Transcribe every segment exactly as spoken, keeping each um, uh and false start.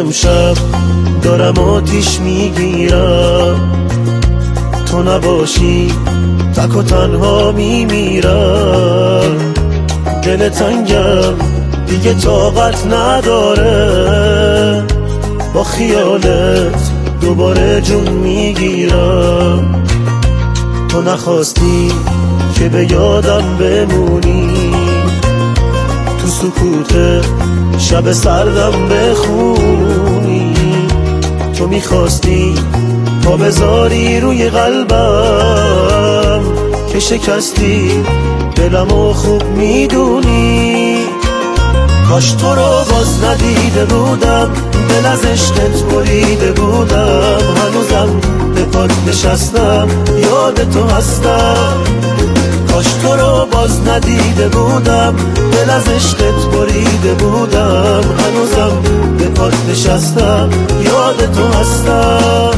امشب دارم آتیش میگیرم، تو نباشی تک و تنها میمیرم. دل تنگم دیگه طاقت نداره، با خیالت دوباره جون میگیرم. تو نخواستی که به یادم بمونی، تو سکوت شب سردم بخونی. تو میخواستی پا بذاری روی قلبم که شکستی دلمو خوب میدونی. کاش تو رو باز ندیده بودم، دل از عشقت بریده بودم. هنوزم به پات نشستم، یاد تو هستم. کاش تو رو باز ندیده بودم، دل از عشقت بریده بودم. هنوزم به پات نشستم، یاد تو هستم.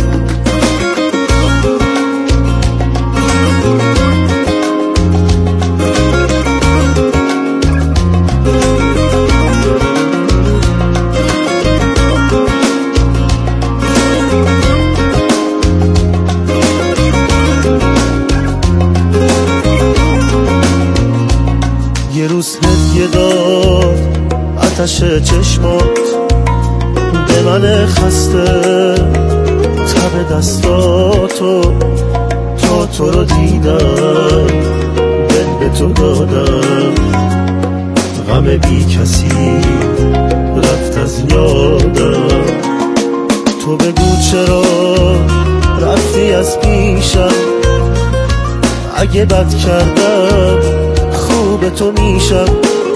یه روز هدیه داد آتش چشمات به من خسته، تب دستاتو تا تو رو دیدم، دل به تو دادم. غم بی کسی رفت از یادم، تو بگو چرا رفتی از پیشم. اگه بد کردم خوب تو میشم،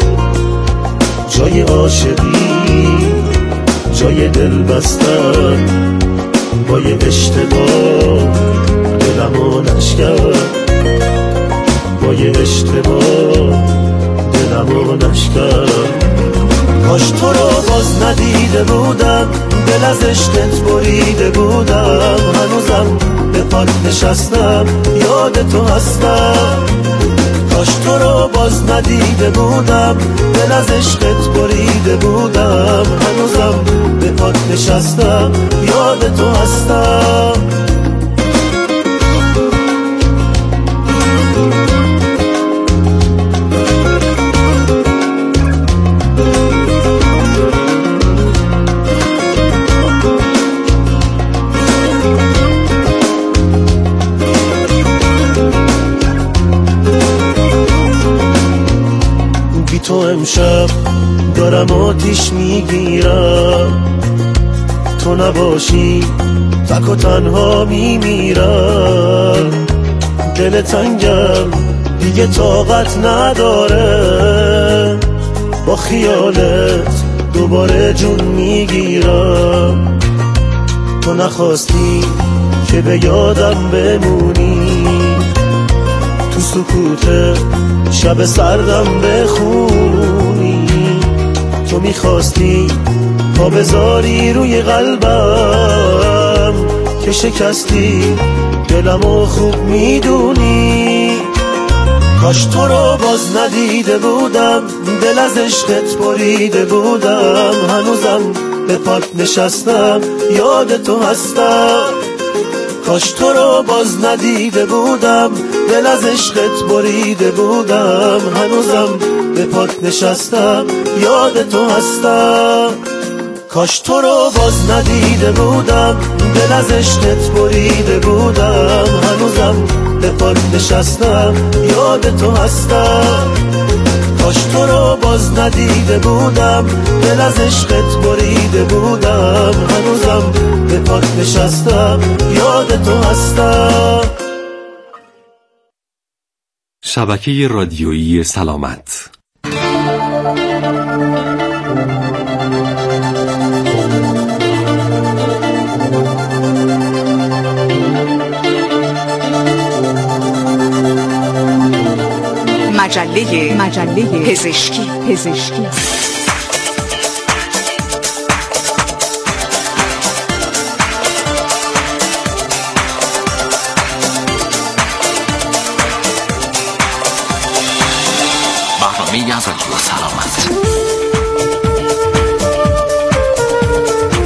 جای عاشقی جای دل بستن. با یه اشتباه دلمو نشکن، با یه اشتباه دلمو نشکن. کاش تو رو باز ندیده بودم، دل از عشقت بریده بودم. هنوزم به پات نشستم، یاد تو هستم. کاش تو رو باز ندیده بودم، دل از عشقت بریده بودم. هنوزم به پات نشستم، یاد تو هستم. تو امشب دارم آتیش میگیرم، تو نباشی تک و تنها میمیرم. دل تنگم دیگه طاقت نداره، با خیالت دوباره جون میگیرم. تو نخواستی که به یادم بمونی، تو سکوت شب سردم بخونی. تو میخواستی پا بذاری روی قلبم که شکستی دلمو خوب میدونی. کاش تو رو باز ندیده بودم، دل از عشقت بریده بودم. هنوزم به پات نشستم، یاد تو هستم. کاش تو رو باز ندیده بودم، دل از عشقت بریده بودم. هنوزم به پات نشستم، یاد تو هستم. کاش تو رو باز ندیده بودم، دل از عشقت بریده بودم. هنوزم به پات نشستم، یاد تو هستم. کاش تو رو باز ندیده بودم، دل از عشقت بریده بودم. هنوزم به پات نشستم، یاد تو هستم. شبکه رادیویی سلامت. مجله مجله پزشکی پزشکی برنامه از رادیو سلامت.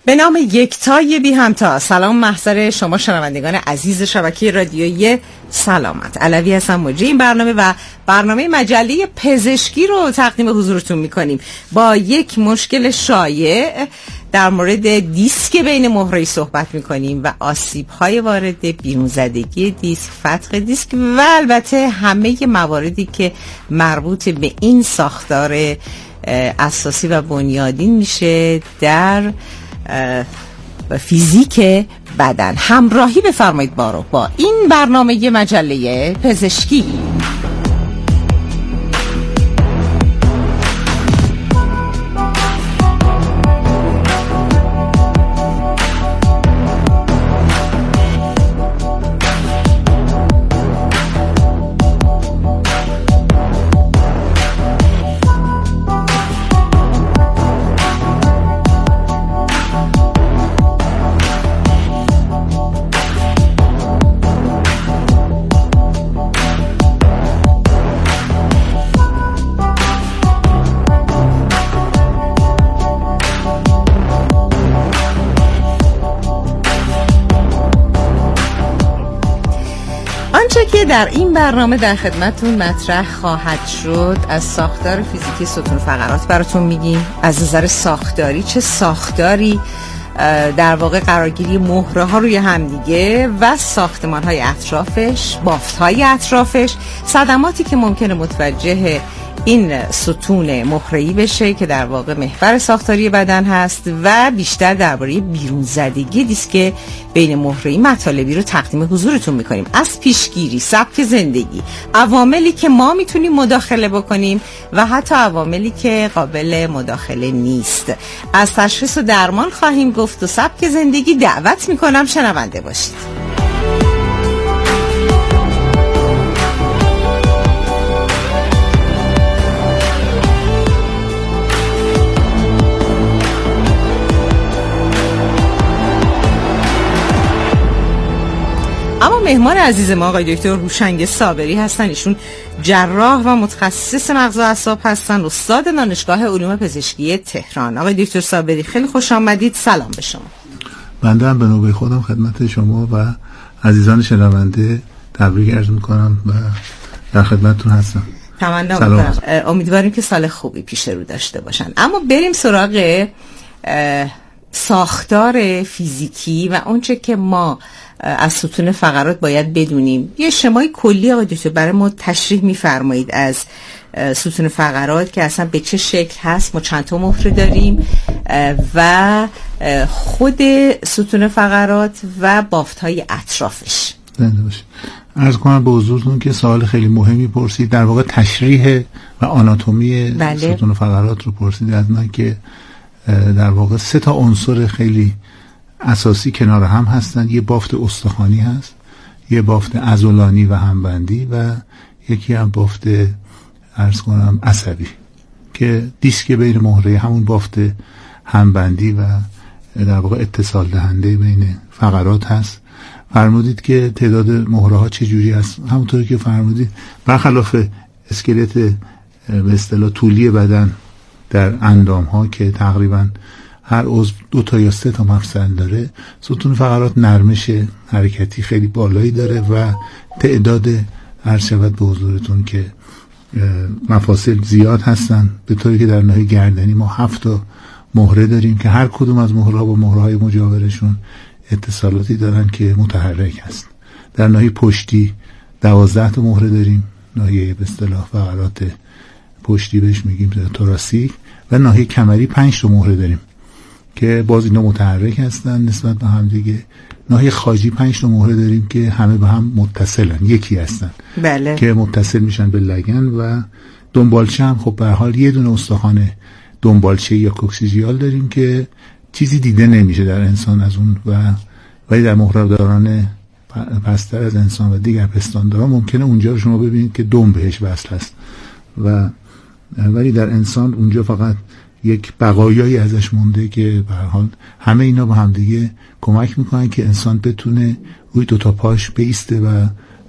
به نام یکتای بی همتا. سلام محضر شما شنوندگان عزیز شبکه رادیویی سلامت. علوی هستم، مجری این برنامه و برنامه مجله پزشکی رو تقدیم حضورتون میکنیم. با یک مشکل شایع در مورد دیسک بین مهره‌ای صحبت میکنیم و آسیب‌های وارد بیرون زدگی دیسک، فتق دیسک و البته همه مواردی که مربوط به این ساختار اساسی و بنیادین میشه در فیزیک بدن. همراهی بفرمایید با رو با این برنامه مجله پزشکی. که در این برنامه در خدمتون مطرح خواهد شد از ساختار فیزیکی ستون فقرات براتون میگیم. از نظر ساختاری چه ساختاری در واقع قرارگیری مهره ها روی همدیگه و ساختمان های اطرافش، بافت های اطرافش، صدماتی که ممکنه متوجه این ستون مهره‌ای بشه که در واقع محور ساختاری بدن هست و بیشتر درباره بیرون زدگی دیسک بین مهره‌ای مطالبی رو تقدیم حضورتون میکنیم. از پیشگیری، سبک زندگی، عواملی که ما میتونیم مداخله بکنیم و حتی عواملی که قابل مداخله نیست. از تشخیص و درمان خواهیم گفت و سبک زندگی. دعوت میکنم شنونده باشید. اما مهمان عزیز ما آقای دکتر هوشنگ صابری هستن. ایشون جراح و متخصص مغز و اعصاب هستن، استاد دانشگاه علوم پزشکی تهران. آقای دکتر صابری خیلی خوش آمدید. سلام به شما. بنده هم به نوبه خودم خدمت شما و عزیزان شنونده تبریک عرض میکنم و در خدمتتون هستم. تمنا میکنم. امیدواریم که سال خوبی پیش رو داشته باشن. اما بریم سراغ ساختار فیزیکی و اونچه که ما از ستون فقرات باید بدونیم. یه شمای کلی آقای دکتر برای ما تشریح می‌فرمایید از ستون فقرات که اصلا به چه شکل هست، ما چند تا مهره داریم و خود ستون فقرات و بافت‌های اطرافش. زنده باشید. عرض کنم به حضورتون که سوال خیلی مهمی پرسید، در واقع تشریح و آناتومی بله. ستون فقرات رو پرسید از من که در واقع سه تا عنصر خیلی اساسی کنار هم هستن. یه بافت استخوانی هست، یه بافت عضلانی و همبندی و یکی هم بافت عرض کنم عصبی که دیسک بین مهره همون بافت همبندی و در واقع اتصال دهنده بین فقرات هست. فرمودید که تعداد مهره ها چه جوری هست. همونطوری که فرمودید برخلاف اسکلت به اصطلاح طولی بدن در اندام ها که تقریبا هر عضو دو تا یا سه تا مفصل داره، ستون فقرات نرمش حرکتی خیلی بالایی داره و تعداد عرض شود به حضورتون که مفاصل زیاد هستن، به طوری که در ناحیه گردنی ما هفت تا مهره داریم که هر کدوم از مهره ها با مهره های مجاورشون اتصالاتی دارن که متحرک هست. در ناحیه پشتی دوازده تا مهره داریم، ناحیه به اصطلاح فقرات پشتی بهش میگیم توراسیک، و ناحیه کمری پنج تا مهره داریم که باز اینا متحرک هستن نسبت به هم دیگه. ناحیه خاجی پنج تا مهره داریم که همه به هم متصلن، یکی هستن بله. که متصل میشن به لگن. و دنبالچه هم خب به هر حال یه دونه استخوان دنبالچه یا کوکسیژیال داریم که چیزی دیده نمیشه در انسان از اون، و ولی در مهره‌داران پستر از انسان و دیگر پستانداران ممکنه اونجا رو شما ببینید که دم بهش وصل هست، و ولی در انسان اونجا فقط یک بقایایی ازش مونده که به هر حال همه اینا با هم دیگه کمک میکنن که انسان بتونه روی دو تا پاش بیسته و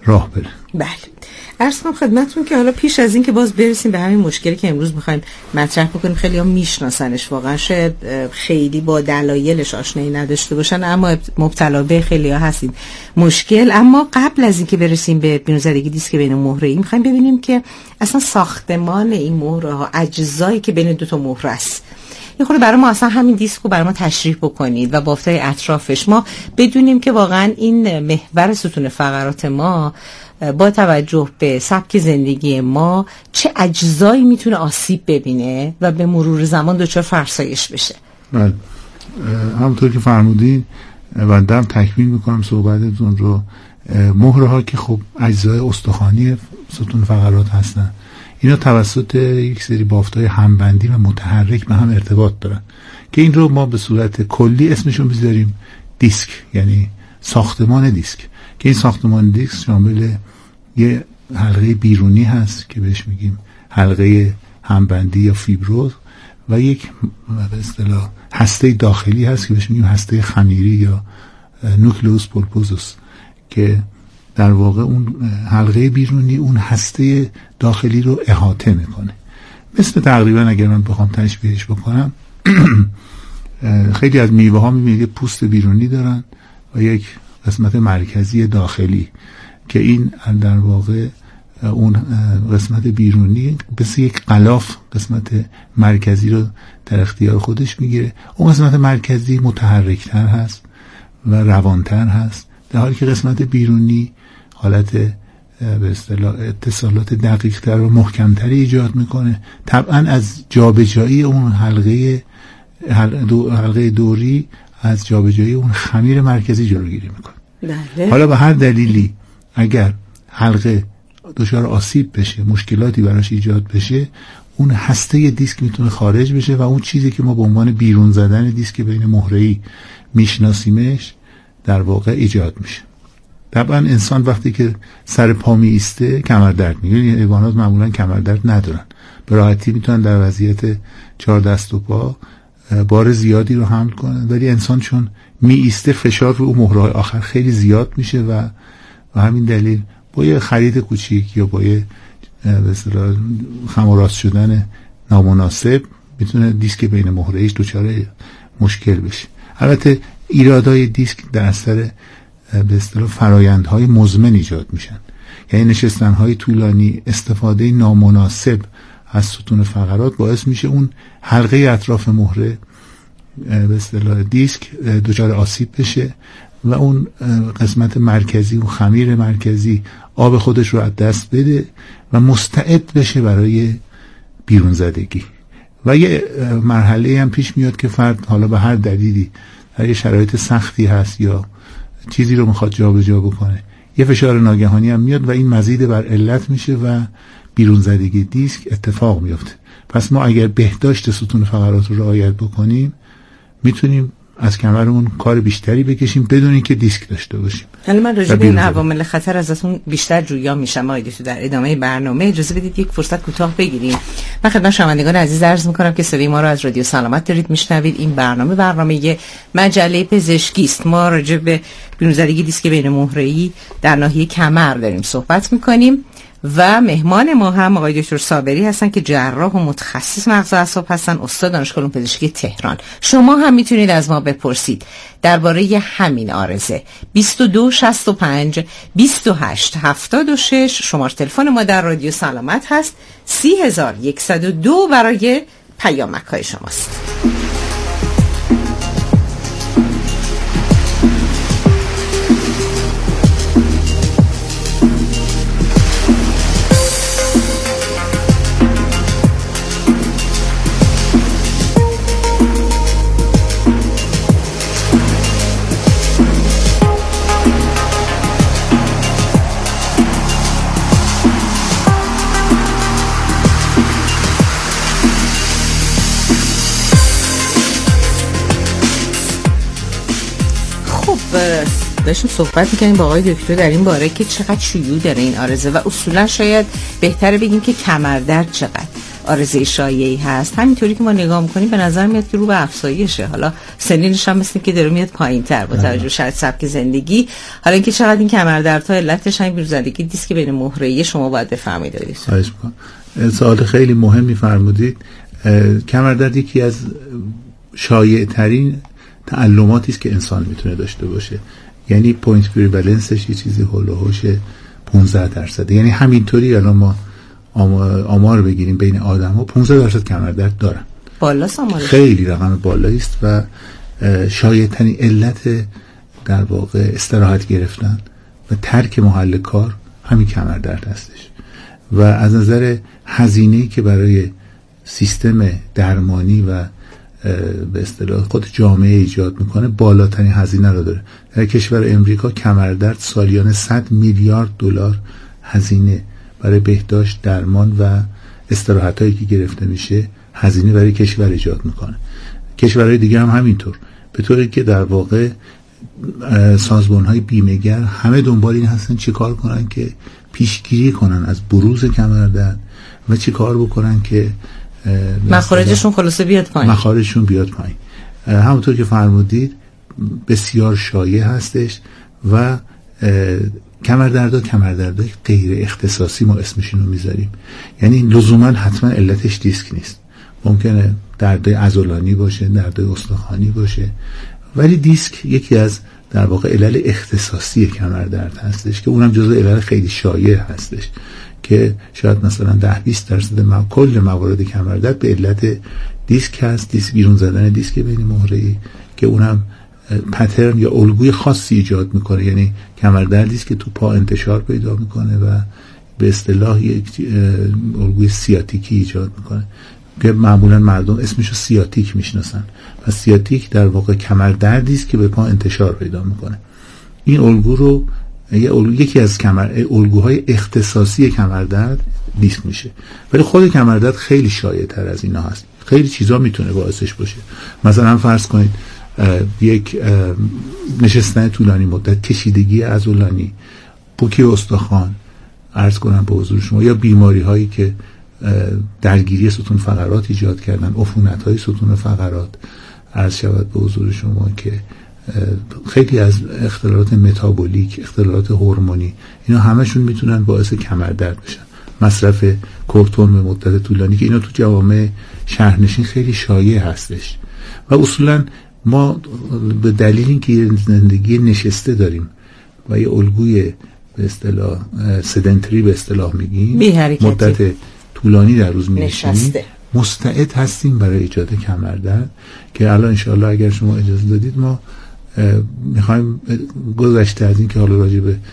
راه بره. بله، عرض کنم خدمتتون که حالا پیش از این که باز برسیم به همین مشکلی که امروز می‌خوایم مطرح بکنیم، خیلی ها میشناسنش، واقعا شاید خیلی با دلایلش آشنایی نداشته باشن، اما مبتلا به خیلی ها هستیم مشکل. اما قبل از این که برسیم به بیرون‌زدگی دیسک بین مهره‌ای، می‌خوایم ببینیم که اصلا ساختمان این مهره‌ها، اجزایی که بین دو تا مهره است، یه خورده برای ما اصلا همین دیسک رو برای ما تشریح بکنید و بافتای اطرافش، ما بدونیم که واقعا این محور ستون فقرات ما با توجه به سبک زندگی ما چه اجزایی میتونه آسیب ببینه و به مرور زمان دچار فرسایش بشه. بله، همونطور که فرمودین و دارم تکمیل میکنم صحبتتون رو، مهره ها که خب اجزای استخوانی ستون فقرات هستن، اینا توسط یک سری بافتای همبندی و متحرک به هم ارتباط دارن که این رو ما به صورت کلی اسمشون بذاریم دیسک، یعنی ساختمان دیسک، که این ساختمان دیسک شامل یه حلقه بیرونی هست که بهش میگیم حلقه همبندی یا فیبروز و یک به اصطلاح هسته داخلی هست که بهش میگیم هسته خمیری یا نوکلئوس پولپوزوس، که در واقع اون حلقه بیرونی اون هسته داخلی رو احاطه میکنه. مثل تقریبا اگر من بخوام تشبیهش بکنم خیلی از میوه ها میبینید پوست بیرونی دارن و یک قسمت مرکزی داخلی که این در واقع اون قسمت بیرونی مثل یک غلاف قسمت مرکزی رو در اختیار خودش میگیره. اون قسمت مرکزی متحرکتر هست و روانتر هست، در حالی که قسمت بیرونی حالت به اصطلاح اتصالات دقیق‌تر و محکم‌تری ایجاد میکنه. طبعا از جابجایی اون حلقه حلقه دوری از جابجایی اون خمیر مرکزی جلوگیری میکنه. بله. حالا به هر دلیلی اگر حلقه دچار آسیب بشه، مشکلاتی براش ایجاد بشه، اون هسته دیسک میتونه خارج بشه و اون چیزی که ما به عنوان بیرون زدن دیسک بین مهره‌ای میشناسیمش در واقع ایجاد میشه. طبعا انسان وقتی که سر پا می ایسته کمر درد میگیره، یعنی حیوانات معمولا کمر درد ندارن، به راحتی میتونن در وضعیت چهار دست و پا بار زیادی رو حمل کنن، ولی انسان چون می ایسته فشار رو مهره آخر خیلی زیاد میشه و و همین دلیل با یه خرید کوچیک یا با یه به اصطلاح خم و راست شدن نامناسب میتونه دیسک بین مهره‌ایش دچار مشکل بشه. البته ایرادای دیسک در اثر به اصطلاح فرایندهای مزمن ایجاد میشن، یعنی نشستنهای طولانی، استفاده نامناسب از ستون فقرات باعث میشه اون حلقه اطراف مهره به اصطلاح دیسک دچار آسیب بشه و اون قسمت مرکزی، اون خمیر مرکزی آب خودش رو از دست بده و مستعد بشه برای بیرون زدگی. و یه مرحله هم پیش میاد که فرد حالا به هر دلیلی در یه شرایط سختی هست یا چیزی رو میخواد جا به جا بکنه، یه فشار ناگهانی هم میاد و این مزید بر علت میشه و بیرون زدگی دیسک اتفاق میفته. پس ما اگر بهداشت ستون فقرات رو رعایت بکنیم میتونیم از کمرمون کار بیشتری بکشیم بدون اینکه دیسک داشته باشیم. حالا من راجع به این عوامل خطر ازتون بیشتر جویا میشم آقای دکتر در ادامه برنامه. اجازه بدید یک فرصت کوتاه بگیریم. من خدمت شنوندگان عزیز عرض میکنم که صدای ما رو از رادیو سلامت دارید میشنوید. این برنامه برنامه مجله پزشکی است. ما راجع به بیرون‌زدگی دیسک بین مهره‌ای در ناحیه کمر داریم صحبت میکنیم و مهمان ما هم آقای دکتر صابری هستن که جراح و متخصص مغز و اعصاب هستن، استاد دانشگاه علوم پزشکی تهران. شما هم میتونید از ما بپرسید درباره همین عارضه. بیست و دو شصت و پنج بیست و هشت هفتاد و شش شماره تلفن ما در رادیو سلامت هست. سی هزار و صد و دو برای پیامک های شماست. داشتیم صحبت میکنیم با آقای دکتر در این باره که چقدر شیوع داره این عارضه و اصولا شاید بهتره بگیم که کمردرد چقدر. عارضه شایعی هست. همینطوری که ما نگاه میکنیم به نظر میاد که رو به افزایشه. حالا سنینش هم مثل که داره میاد پایین‌تر با توجه به شرایط سبک زندگی. حالا اینکه چقدر این کمردردها علتش همین بیروزندگی دیسک بین مهره‌ای شما باید بفهمید. خواهش می‌کنم. سوال خیلی مهمی فرمودید. کمردرد یکی از شایع ترین تعلماتی است که انسان میتونه داشته باشه. یعنی پوینت پریوالنسش یه چیزی هول و هوش پانزده درصد. یعنی همینطوری الان ما آمار بگیریم بین آدم‌ها پانزده درصد کمردرد دارن. بالاست آمارش. خیلی رقم بالایی است و شایع ترین علت در واقع استراحت گرفتن و ترک محل کار همین کمردرد هستش. و از نظر هزینه‌ای که برای سیستم درمانی و به اصطلاح خود جامعه ایجاد میکنه بالاترین هزینه رو داره. در کشور امریکا کمردرد سالیانه صد میلیارد دلار هزینه برای بهداشت، درمان و استراحتایی که گرفته میشه هزینه برای کشور ایجاد میکنه. کشورهای دیگه هم همینطور، به طوری که در واقع سازمان‌های بیمه‌گر همه دنبال این هستن چی کار کنن که پیشگیری کنن از بروز کمردرد و چی کار بکنن که مخارجشون خلاصه بیاد پایین. مخارجشون بیاد پایین. همونطور که فرمودید بسیار شایع هستش و کمردردها کمردردهای غیر اختصاصی ما اسمشون رو میذاریم. یعنی لزوما حتما علتش دیسک نیست. ممکنه دردهای عضلانی باشه، دردهای استخوانی باشه، ولی دیسک یکی از در واقع علل اختصاصی کمردرد هستش که اونم جزو علل خیلی شایع هستش که شاید مثلا ده بیست درصد ما کل موارد کمردرد به علت دیسک هست، دیسک بیرون زدن دیسک بین مهره‌ای که اونم پترن یا الگوی خاصی ایجاد میکنه. یعنی کمردردی است که تو پا انتشار پیدا میکنه و به اصطلاح یک الگوی سیاتیکی ایجاد میکنه که معمولا مردم اسمشو سیاتیک میشناسن. و سیاتیک در واقع کمردردی است که به پا انتشار پیدا میکنه. این الگو رو یکی از کمر الگوهای اختصاصی کمردرد دیسک میشه، ولی خود کمردرد خیلی شایع تر از اینا هست. خیلی چیزا میتونه باعثش باشه. مثلا فرض کنید یک نشستن طولانی مدت، کشیدگی عضلانی، پوکی استخوان، عرض کنم به حضور شما، یا بیماری هایی که درگیری ستون فقرات ایجاد کردن، عفونت های ستون فقرات، عرض شود به حضور شما که خیلی از اختلالات متابولیک، اختلالات هورمونی، اینا همشون میتونن باعث کمردرد بشن. مصرف کورتون به مدت طولانی که اینا تو جوامع شهرنشین خیلی شایع هستش و اصولا ما به دلیل اینکه زندگی نشسته داریم و یه الگوی به اصطلاح سدنتری به اصطلاح میگیم، مدت طولانی در روز می‌نشینیم، مستعد هستیم برای ایجاد کمردرد که الان انشاءالله اگر شما اجازه دادید ما میخوایم گذشته از این که حالا راجع به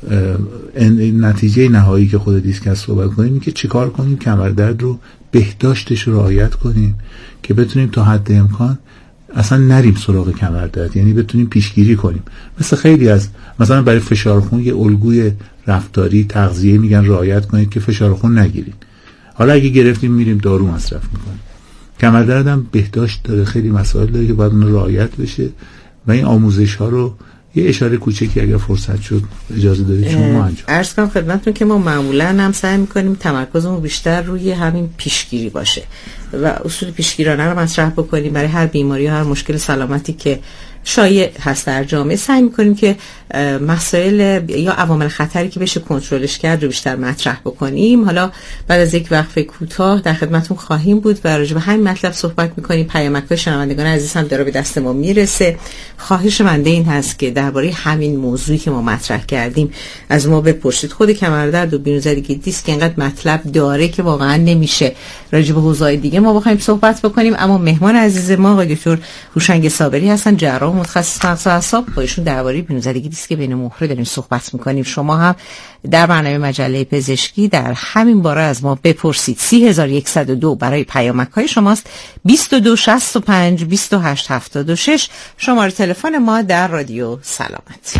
نتیجه نهایی که خود دیسک هست صحبت کنیم، این که چیکار کنیم کمردرد رو بهداشتش رو رعایت کنیم که بتونیم تا حد امکان اصلا نریم سراغ کمردرد، یعنی بتونیم پیشگیری کنیم. مثل خیلی از مثلا برای فشار خون یه الگوی رفتاری تغذیه میگن رعایت کنید که فشار خون نگیرید. حالا اگه گرفتیم میریم دارو مصرف میکنیم. کمردرد هم بهداشت داره، خیلی مسائل داره که باید اون رعایت بشه و این آموزش ها رو یه اشاره کوچکی اگر فرصت شد اجازه دادید شما انجام. عرض کنم خدمتتون که ما معمولا هم سعی میکنیم تمرکزمون بیشتر روی همین پیشگیری باشه و اصول پیشگیرانه رو مطرح بکنیم برای هر بیماری و هر مشکل سلامتی که شایع هست در جامعه. سعی میکنیم که مسائل یا عوامل خطری که بشه کنترلش کرد رو بیشتر مطرح بکنیم. حالا بعد از یک وقفه کوتاه در خدمتتون خواهیم بود و راجع به همین مطلب صحبت میکنیم. پیامک‌های شنوندگان عزیز هم داره به دست ما میرسه. خواهش بنده این هست که درباره همین موضوعی که ما مطرح کردیم از ما بپرسید. خود کمردرد و بیروزندگی دیسک اینقدر مطلب داره که واقعا نمیشه راجع به حوزه‌های دیگه ما بخوایم صحبت بکنیم. اما مهمان عزیز ما آقای دکتر هوشنگ صابری هستن، جراح متخصص مغز و اعصاب. با ایشون درباره بیروزندگی دیسک بین مهره داریم صحبت میکنیم. شما هم در برنامه مجله پزشکی در همین باره از ما بپرسید. سی هزار و یکصد و دو برای پیامک های شماست، بیست و دو شصت و پنج بیست و هشت هفتاد و شش شماره تلفن ما در رادیو سلامت.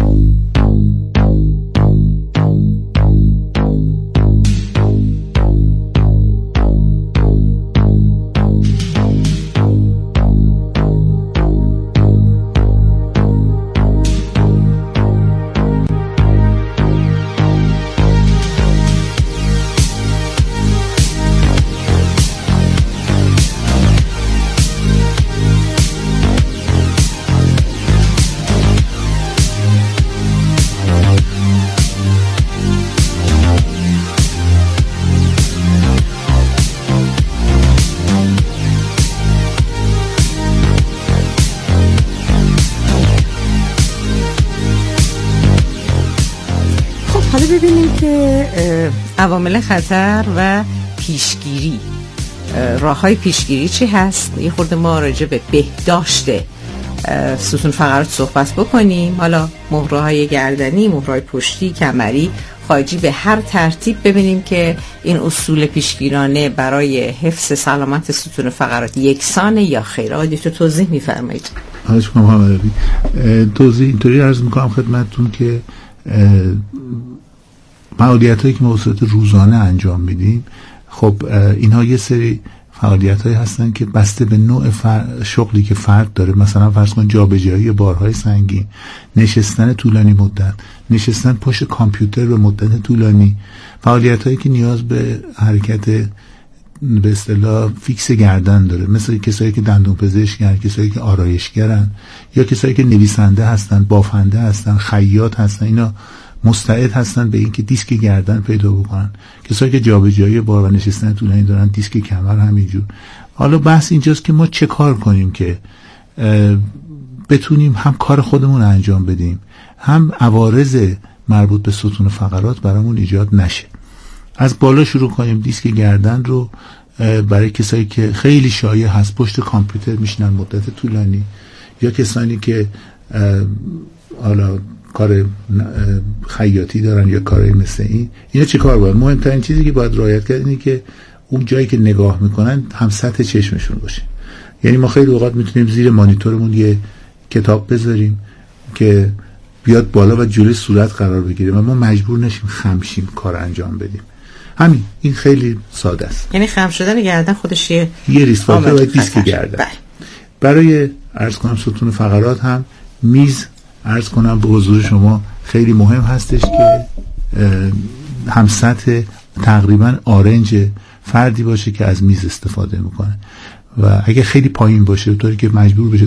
که عوامل خطر و پیشگیری، راه‌های پیشگیری چی هست؟ یه خورده ما راجع به بهداشت ستون فقرات صحبت بکنیم. حالا مهره‌های گردنی، مهره‌های پشتی، کمری، خارجی، به هر ترتیب ببینیم که این اصول پیشگیرانه برای حفظ سلامت ستون فقرات یکسانه یا خیر. آقای دکتر توضیح می‌فرمایید. خواهش می‌کنم محمد علی. توضیح اینطوری عرض می‌کنم خدمتتون که فعالیت‌هایی که ما به صورت روزانه انجام میدیم، خب اینها یه سری فعالیت‌هایی هستن که بسته به نوع شغلی که فرد داره، مثلا فرض کن جابجایی بارهای سنگین، نشستن طولانی مدت، نشستن پشت کامپیوتر به مدت طولانی، فعالیت‌هایی که نیاز به حرکت به اصطلاح فیکس گردن داره، مثل کسایی که دندون پزشکن، کسایی که آرایشگرن، یا کسایی که نویسنده هستن، بافنده هستن، خیاط هستن. اینا مستعد هستن به اینکه دیسک گردن پیدا بکنن. کسایی که جابجایی بار و نشستن طولانی دارن، دیسک کمر همینجور. حالا بحث اینجاست که ما چه کار کنیم که بتونیم هم کار خودمون انجام بدیم، هم عوارض مربوط به ستون فقرات برامون ایجاد نشه. از بالا شروع کنیم. دیسک گردن رو برای کسایی که خیلی شایع هست پشت کامپیوتر میشنن مدت طولانی، یا کسانی که حالا کار خیاطی دارن یا کاری مثل این، اینا چه کار باید؟ مهمترین چیزی که باید رعایت کرد اینه که اون جایی که نگاه میکنن هم سطح چشمشون باشه. یعنی ما خیلی اوقات میتونیم زیر مانیتورمون یه کتاب بذاریم که بیاد بالا و جلوی صورت قرار بگیره و ما مجبور نشیم خمشیم کار انجام بدیم. همین، این خیلی ساده است. یعنی خم شدن گردن خودش یه یه ریسک فاکتور و دیسک گردن. بله. برای عرض کنم ستون فقرات هم میز عرض کنم به حضور شما خیلی مهم هستش که هم سطح تقریبا آرنج فردی باشه که از میز استفاده میکنه و اگه خیلی پایین باشه به طوری که مجبور بشه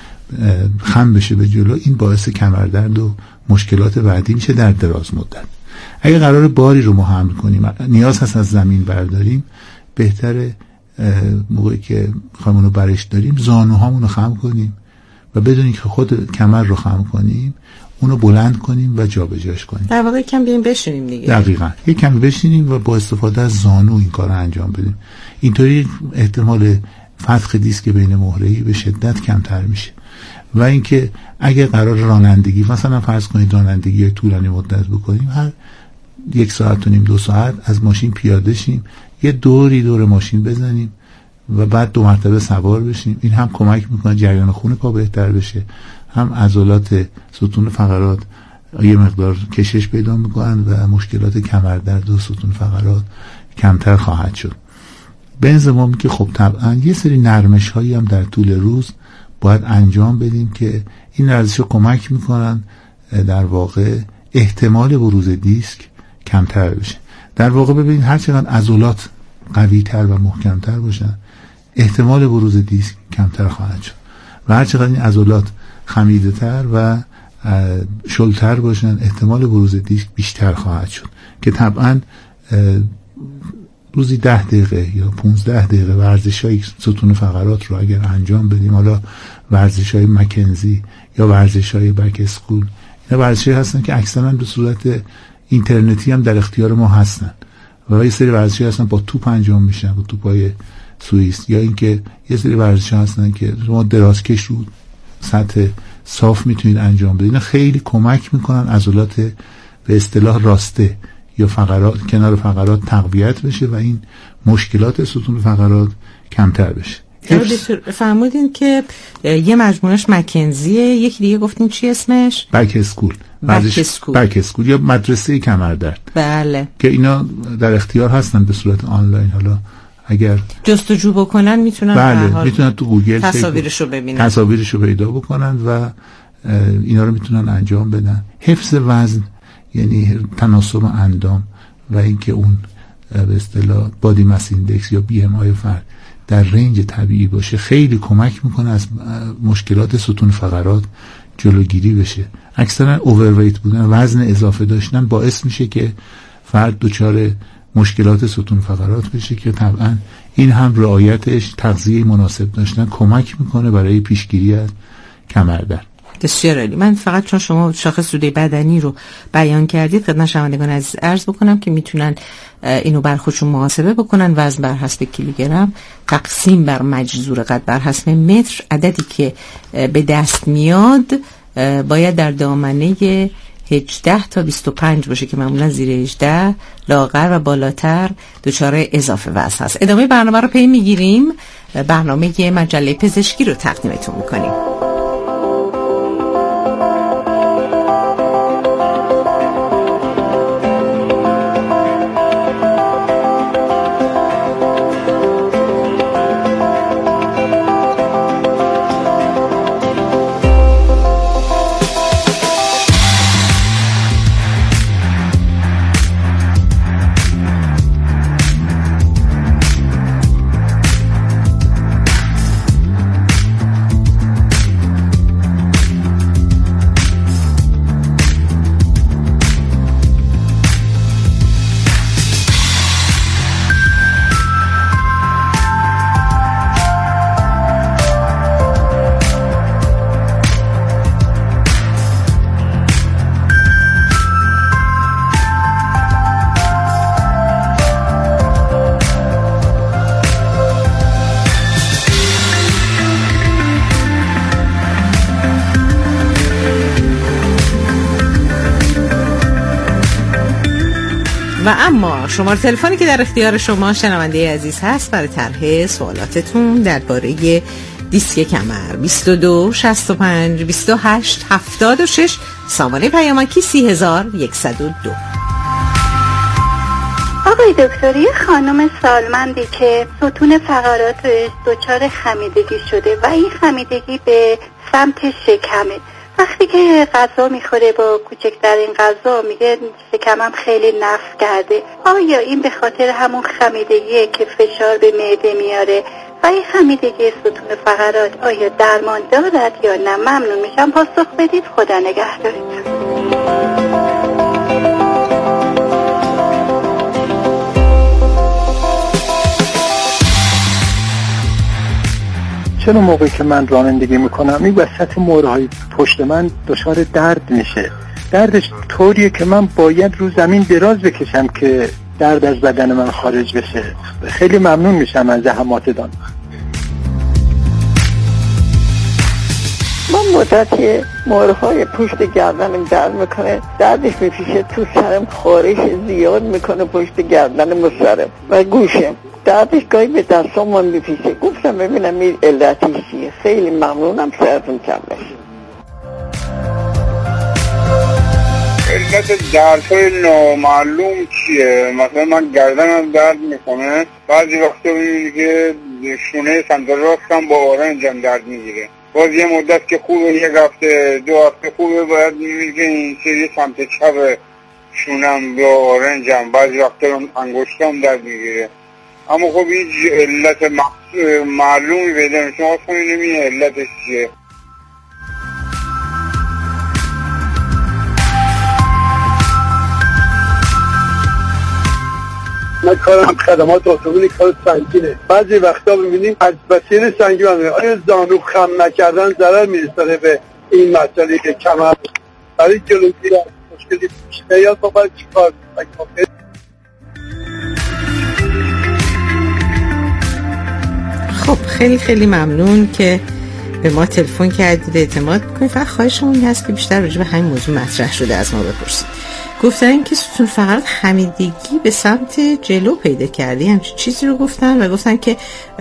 خم بشه به جلو، این باعث کمردرد و مشکلات بعدی میشه در دراز مدت. اگه قرار باری رو ما حمل کنیم، نیاز هست از زمین برداریم، بهتره موقعی که خواهیم اونو برش داریم زانوهامون رو خم کنیم و بدونیم که خود کمر رو خم کنیم، اونو بلند کنیم و جابجاش کنیم. در واقع کم بیایم بشینیم دیگه. دقیقاً. یک کمی بشینیم و با استفاده از زانو این کار رو انجام بدیم. اینطوری احتمال فتق دیسک بین مهره‌ای به شدت کمتر میشه. و اینکه اگه قرار رانندگی مثلا فرض کنید رانندگی طولانی مدت بکنیم، هر یک ساعت و نیم دو ساعت از ماشین پیاده شیم، یه دوری دور ماشین بزنیم و بعد دو مرتبه سوار بشیم. این هم کمک میکنه جریان خون پا بهتر بشه، هم عضلات ستون فقرات یه مقدار کشش پیدا میکنن و مشکلات کمردرد و ستون فقرات کمتر خواهد شد. به انضمام که خب طبعا یه سری نرمش هایی هم در طول روز باید انجام بدیم که این ورزش رو کمک میکنن در واقع احتمال بروز دیسک کمتر بشه. در واقع ببینید هر چقدر عضلات قوی تر و محکم تر باشن، احتمال بروز دیسک کمتر خواهد شد و هر چقدر این عضلات خمیده تر و شلتر باشن، احتمال بروز دیسک بیشتر خواهد شد که طبعا روزی ده دقیقه یا پونزده دقیقه ورزش های ستون فقرات رو اگر انجام بدیم، حالا ورزش های مکنزی یا ورزش های بک اسکول، اینا ورزش های هستن که اکثرا به صورت اینترنتی هم در اختیار ما هستن و یه سری ورزش های هستن با توپ انجام میشن، با توپای سوئیس، یا اینکه یه سری ورزش ها هستن که شما درازکش رو سطح صاف میتونید انجام بدید. اینا خیلی کمک میکنن عضلات به اصطلاح راسته یا فقرات کنار فقرات تقویت بشه و این مشکلات ستون فقرات کمتر بشه. فرمودین که یه مجموعش مکنزیه، یکی دیگه گفتین چی اسمش؟ بک اسکول. بک اسکول. بک اسکول یا مدرسه کمردرد. بله. که اینا در اختیار هستن به صورت آنلاین. حالا اگر جستجو بکنن میتونن بله میتونن تو گوگل تصاویرشو ببینن، تصاویرشو پیدا بکنن و اینا رو میتونن انجام بدن. حفظ وزن یعنی تناسب اندام و اینکه اون به اصطلاح بادی ماس ایندکس یا بی ام آی فرد در رنج طبیعی باشه خیلی کمک میکنه از مشکلات ستون فقرات جلوگیری بشه. اکثرا اوورویت بودن، وزن اضافه داشتن باعث میشه که فرد دچار مشکلات ستون فقرات بشه که طبعا این هم رعایتش، تغذیه مناسب داشتن کمک میکنه برای پیشگیری از کمردرد. بسیار عالی. من فقط چون شما شاخص توده بدنی رو بیان کردید خدمت شنوندگان عزیز عرض بکنم که میتونن اینو بر خودشون محاسبه بکنن. وزن بر حسب کیلوگرم تقسیم بر مجذور قد بر حسب متر، عددی که به دست میاد باید در دامنه هجده تا بیست و پنج باشه که معمولا زیر هجده، لاغر و بالاتر دچار اضافه وزن هست. ادامه برنامه رو پی میگیریم. برنامه مجله پزشکی رو تقدیمتون میکنیم. و اما شماره تلفنی که در اختیار شما شنونده عزیز هست برای طرح سوالاتتون درباره دیسک کمر بیست و دو شصت و پنج بیست و هشت هفتاد و شش، سامانه پیامکی سی هزار و صد و دو. آقای دکتر، یه خانم سالمندی که ستون فقراتش دچار خمیدگی شده و این خمیدگی به سمت شکمه. وقتی که غذا میخوره با کوچکترین غذا میگه شکمم خیلی نفت کرده. آیا این به خاطر همون خمیدگیه که فشار به معده میاره و این خمیدگی ستون فقرات آیا درمان دارد یا نه؟ ممنون میشم پاسخ بدید. خدا نگهدارید. چرا موقعی که من رانندگی میکنم این وسط مهرهای پشت من دچار درد میشه؟ دردش طوریه که من باید رو زمین دراز بکشم که درد از بدن من خارج بشه. خیلی ممنون میشم از زحماتتان. من مدتی مهرهای پشت گردنم درد میکنه، دردش میپیشه تو سرم، خارش زیاد میکنه پشت گردنم و سرم و گوشم، دردش گاهی به دستام من میپیشه. گفتم ببینم این علتش چیه. خیلی ممنونم، سرتون کم بشه. علت دردهای نامعلوم چیه؟ مثلا من گردنم درد میکنه، بعضی وقتا میبینی که شونه سمت راستم با آرنجم درد میگیره. باز یه مدت که خوبه، یک هفته دو هفته خوبه، باید میبینی که این سری سمت چپ شونم با آرنجم، بعضی وقتا انگشتم درد میگیره. اما خب این علت معلومی پیدا نمیشه. شما اصلا این علتش چیه؟ من کارم خدمات اتومبیل، کار سنگینه. بعضی وقتا می‌بینیم از بسیار سنگین میاد. آیا زانو خم نکردن ضرر میرسونه به این مسئله که کمر برای جلوگیری از مشکلی پیش یا تو باید چیکار کنی؟ خب خیلی خیلی ممنون که به ما تلفن کردید، اعتماد میکنید. فقط خواهشمون این هست که بیشتر راجع به همین موضوع مطرح شده از ما بپرسید. گفتن که ستون فقرات خمیدگی به سمت جلو پیدا کرده، همچین چیزی رو گفتن و گفتن که